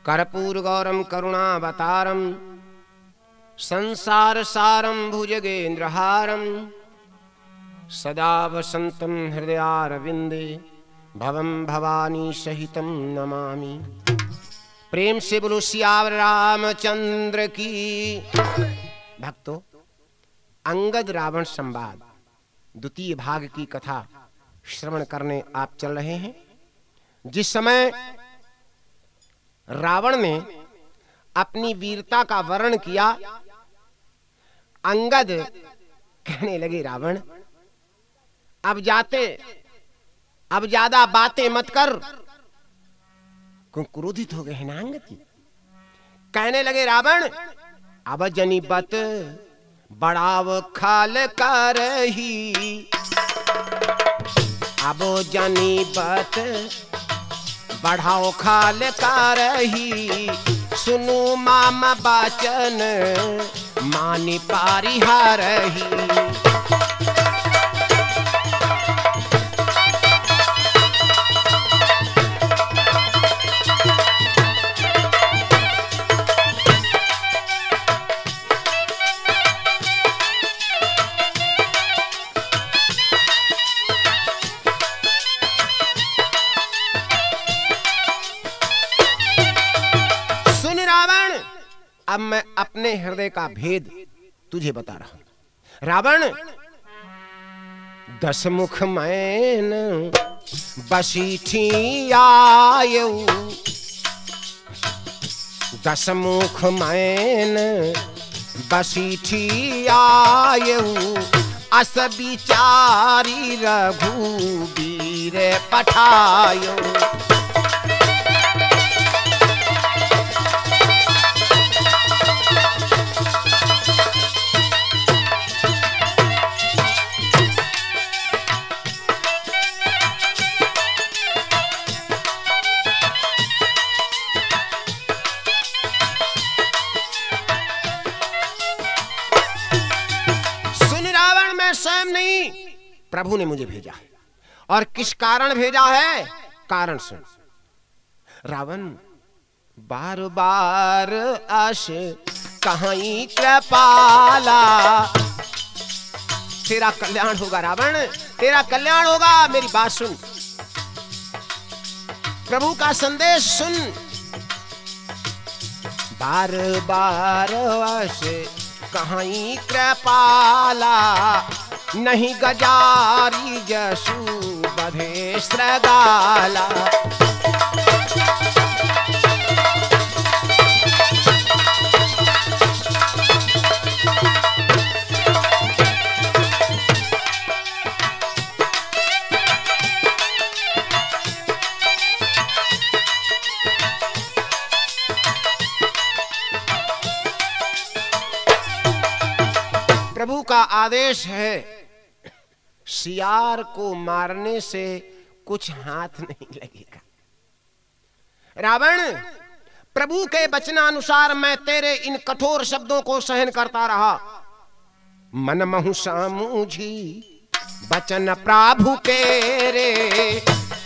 कर्पूर गौरम करुणावतारम संसार सारम भुजगेन्द्रहारम सदा वसंतम हृदयारविंदे भवम भवानी सहितम नमामि। प्रेम से बोलो सियावर रामचंद्र की। भक्तों, अंगद रावण संवाद द्वितीय भाग की कथा श्रवण करने आप चल रहे हैं। जिस समय रावण ने अपनी वीरता का वर्णन किया, अंगद कहने लगे, रावण अब ज्यादा बातें मत कर। क्रोधित हो गए हैं ना अंगद जी। कहने लगे, रावण अब जनीबत बढ़ाव खाल करही, अब जनीबत बढ़ाओ खाल करही, सुनु मामा बाचन मानी पारिहारही। अब मैं अपने हृदय का भेद तुझे बता रहा हूं। रावण, 10 मुख मैन बसीठी आयऊ, 10 मुख मैन बसीठी आयऊ, अस बिचारी रघुबीर पठायो। स्वयं नहीं, प्रभु ने मुझे भेजा है। और किस कारण भेजा है? कारण सुन। रावण, बार बार आश कहीं कृपाला, तेरा कल्याण होगा रावण, तेरा कल्याण होगा। मेरी बात सुन, प्रभु का संदेश सुन। बार बार आश कहीं कृपाला, नहीं गजारी जसु बधे श्रगाला। प्रभु का आदेश है, सियार को मारने से कुछ हाथ नहीं लगेगा। रावण, प्रभु के वचनानुसार मैं तेरे इन कठोर शब्दों को सहन करता रहा। मन महु सामूझी वचन प्रभु के रे,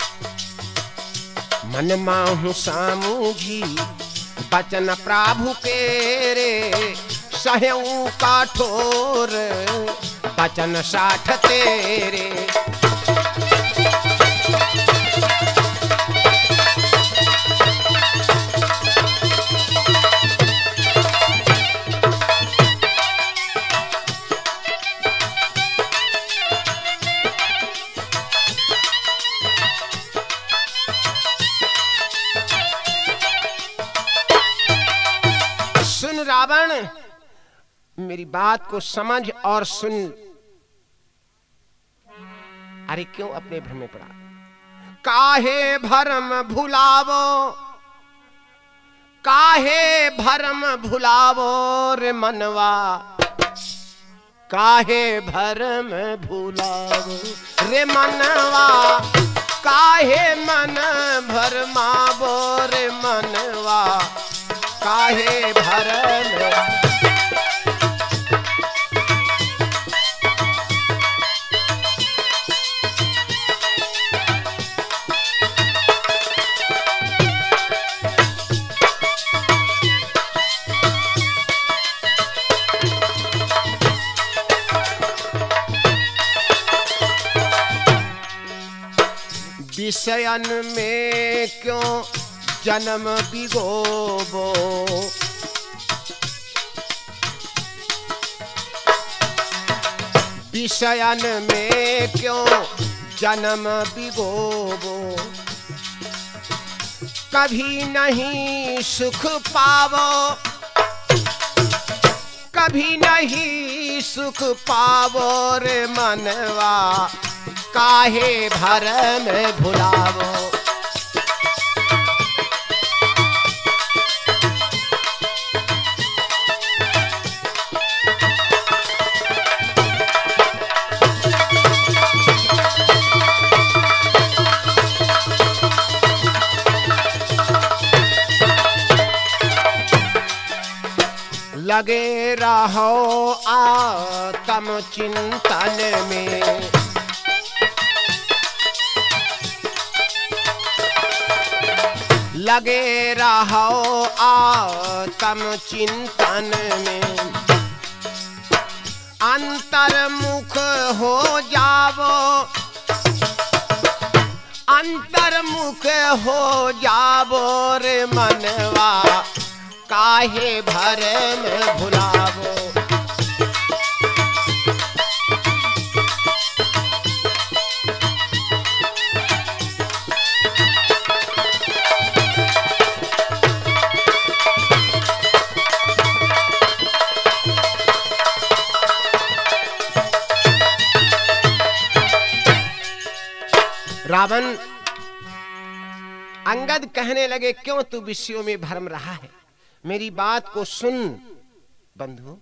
मन महु सामूझी वचन प्रभु के रे, सहऊ काठोर वचन 60 तेरे। सुन रावण, मेरी बात को समझ और सुन। अरे क्यों अपने भ्रम में पड़ा? काहे भरम भुलावो, काहे भरम भुलावो रे मनवा, काहे भरम भुलावो रे मनवा, काहे मन भरमावो रे मनवा, काहे भरम। विषयन में क्यों जन्म बिगोबो, विषयन में क्यों जन्म बिगोबो, कभी नहीं सुख पावो, कभी नहीं सुख पावो रे मनवा, काहे भरम भुलावो। लगे रहो आत्म चिंतन में, लगे रहो आत्म चिंतन में, अंतर्मुख हो जावो, अंतर्मुख हो जावो रे मनवा, काहे भरम भुलावो। रावण अंगद कहने लगे, क्यों तू विषयों में भरम रहा है, मेरी बात को सुन बंधु।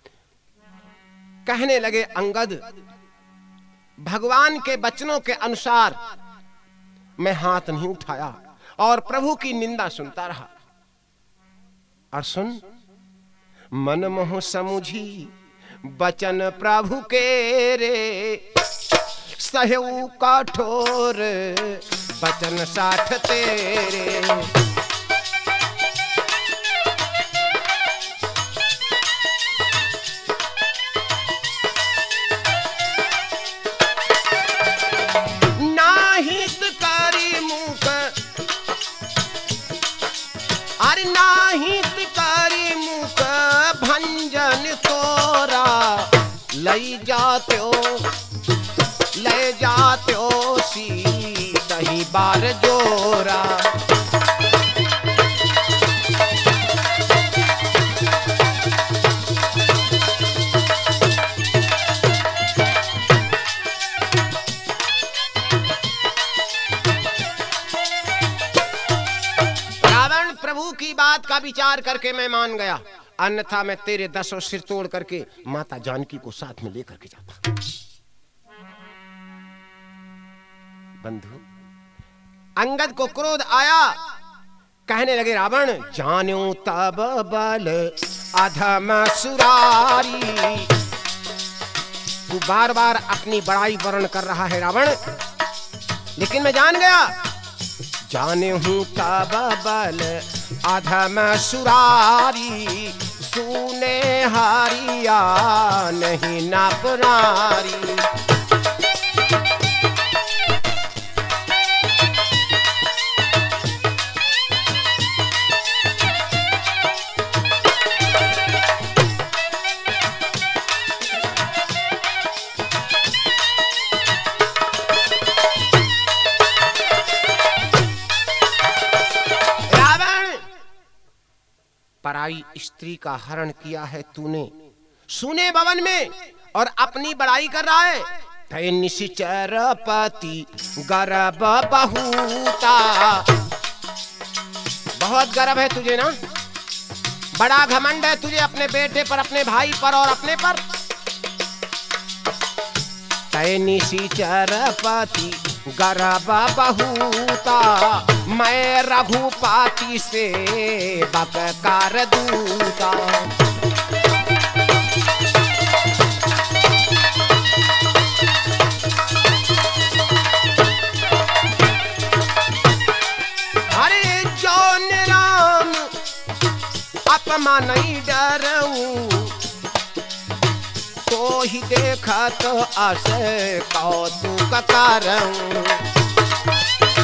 कहने लगे अंगद, भगवान के वचनों के अनुसार मैं हाथ नहीं उठाया और प्रभु की निंदा सुनता रहा। और सुन, मन मोह समुझी वचन प्रभु के रे, सहु कठोर वचन साठ तेरे। नाहितकारी मुख, अरे नाहितकारी मुख भंजन तोरा, लई जात्यो ले जात्यो सी दही बार जोरा। रावण, प्रभु की बात का विचार करके मैं मान गया, अन्यथा मैं तेरे 10 सिर तोड़ करके माता जानकी को साथ में लेकर के जाता। बंधु, अंगद को क्रोध आया, कहने लगे, रावण जान्यो तब बल अधम सुरारी। तू बार बार अपनी बड़ाई वर्ण कर रहा है रावण, लेकिन मैं जान गया, जाने हूं तब बल अधम सुरारी, सुने हारिया नहीं ना पुरारी। पराई स्त्री का हरण किया है तूने सुने भवन में और अपनी बड़ाई कर रहा है। थे निशिचर पति गर्भ बहुता, बहुत गर्व है तुझे ना, बड़ा घमंड है तुझे अपने बेटे पर, अपने भाई पर और अपने पर। थे निशिचर पति गर्भ बहुता, मैं रघुपाति से बककार दूता। अरे जौन राम अपमान नहीं डरूं, तो ही देखा तो आसे कौतुक करूं।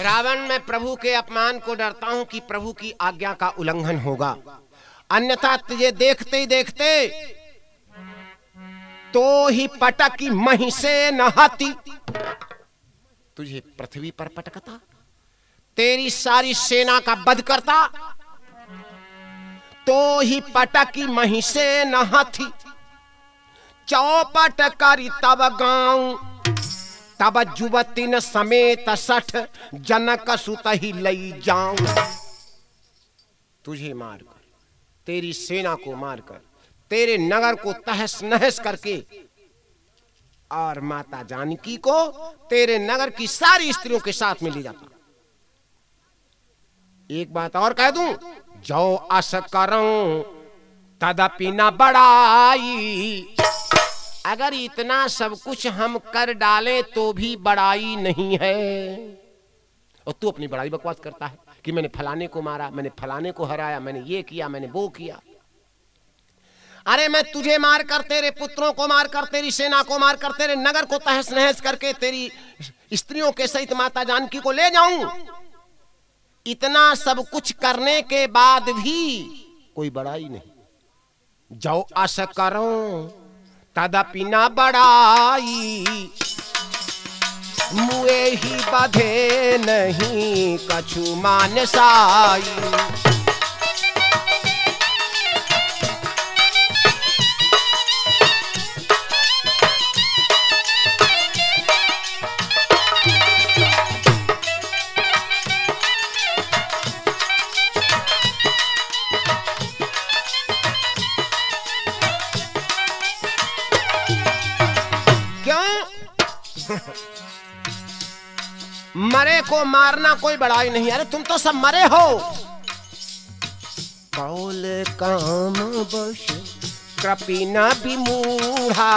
रावण, मैं प्रभु के अपमान को डरता हूं कि प्रभु की आज्ञा का उल्लंघन होगा, अन्यथा तुझे देखते ही देखते तो ही पटकी मही से नहाती, तुझे पृथ्वी पर पटकता, तेरी सारी सेना का वध करता, तो ही पटकी मही से नहाती। चौपट करी तब गाँव, तब जुवतिन समेत 60 जनक सुत ही लई जाऊं। तुझे मारकर, तेरी सेना को मारकर, तेरे नगर को तहस नहस करके और माता जानकी को तेरे नगर की सारी स्त्रियों के साथ में ले जाता। एक बात और कह दूं, जो अस करऊं तदपि न बड़ाई, अगर इतना सब कुछ हम कर डालें तो भी बड़ाई नहीं है। और तू अपनी बड़ाई बकवास करता है कि मैंने फलाने को मारा, मैंने फलाने को हराया, मैंने ये किया, मैंने वो किया। अरे मैं तुझे मारकर, तेरे पुत्रों को मारकर, तेरी सेना को मारकर, तेरे नगर को तहस नहस करके तेरी स्त्रियों के सहित माता जानकी को ले जाऊं, इतना सब कुछ करने के बाद भी कोई बड़ाई नहीं। जो अस करूं तदपि न बड़ाई, मुए ही बधे नहीं कछु मान साई। मरे को मारना कोई बड़ाई नहीं। अरे तुम तो सब मरे हो। कौल काम बश कृपिना विमूढ़ा,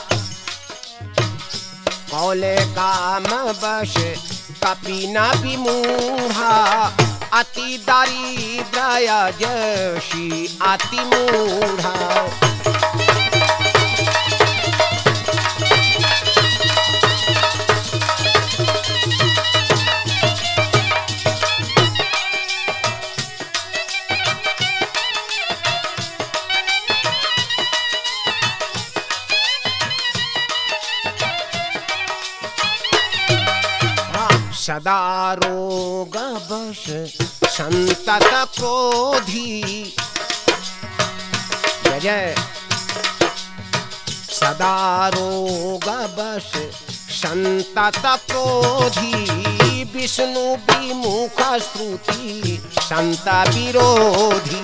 कौल काम बश कपिना विमूढ़ा, अति दारिद्र्य यशी अति मूढ़ा। सदा रोग बश संतत क्रोधी, जय जय। सदा रोग बश संतत क्रोधी, विष्णु विमुख श्रुति संत विरोधी।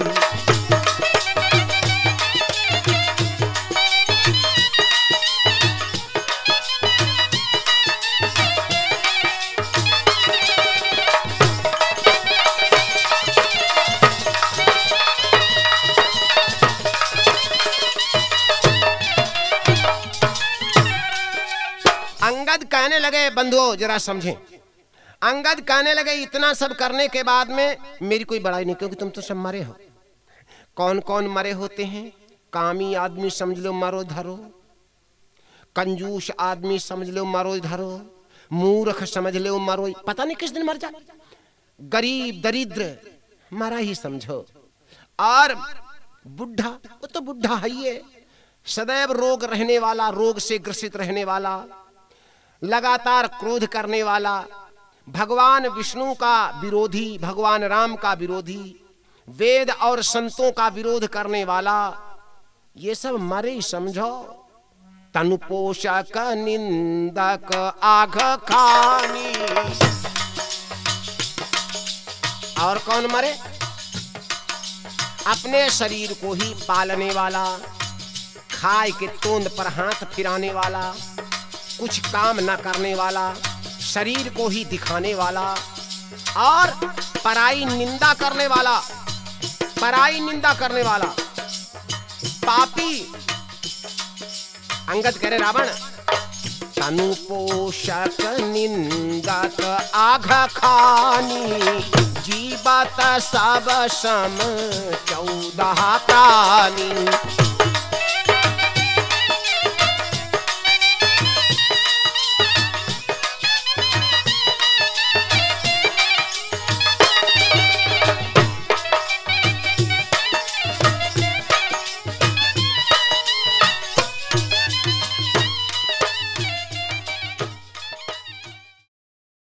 अंगद कहने लगे, बंधुओं जरा समझें, अंगद कहने लगे इतना सब करने के बाद में मेरी कोई बड़ाई नहीं, क्योंकि तुम तो सब मरे हो। कौन कौन मरे होते हैं? कामी आदमी समझ लो मरो धरो, कंजूस आदमी समझ लो मरो धरो, मूर्ख समझ लो मरो, पता नहीं किस दिन मर जाए, गरीब दरिद्र मरा ही समझो, और बुढ़ा, वो तो बुढ़ा है ये, सदैव रोग रहने वाला, रोग से ग्रसित रहने वाला, लगातार क्रोध करने वाला, भगवान विष्णु का विरोधी, भगवान राम का विरोधी, वेद और संतों का विरोध करने वाला, ये सब मरे ही समझो। तनु पोषक निंदक आघ खानी, और कौन मरे? अपने शरीर को ही पालने वाला, खाए के तोंद पर हाथ फिराने वाला, कुछ काम न करने वाला, शरीर को ही दिखाने वाला, और पराई निंदा करने वाला, पराई निंदा करने वाला पापी। अंगद कह रहे रावण, तनु पोषक निंदक आघ खानी, जीवत सब सम 14 प्राणी।